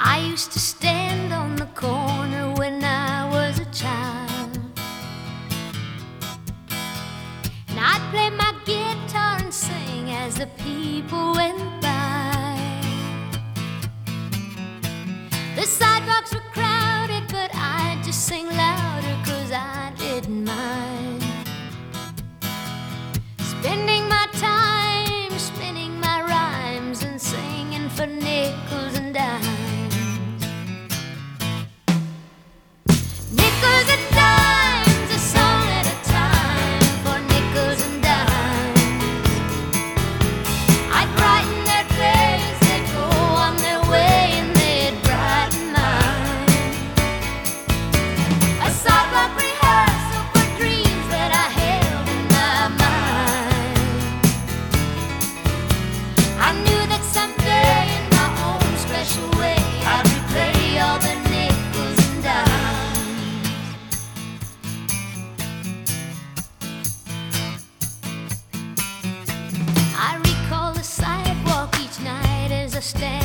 I used to stand on the corner when I was a child, and I'd play my guitar and sing as the people went by. The sidewalks were crowded, but I'd just sing louder 'cause I didn't mind. Spending my time, spinning my rhymes and singing for nickels and dimes. Nickels and dimes, a song at a time, for nickels and dimes. I'd brighten their days, they'd go on their way and they'd brighten mine. A sidewalk rehearsal for dreams that I held in my mind. I knew that someday in my own special way I'd replay all the nickels and dimes. I recall the sidewalk each night as I stand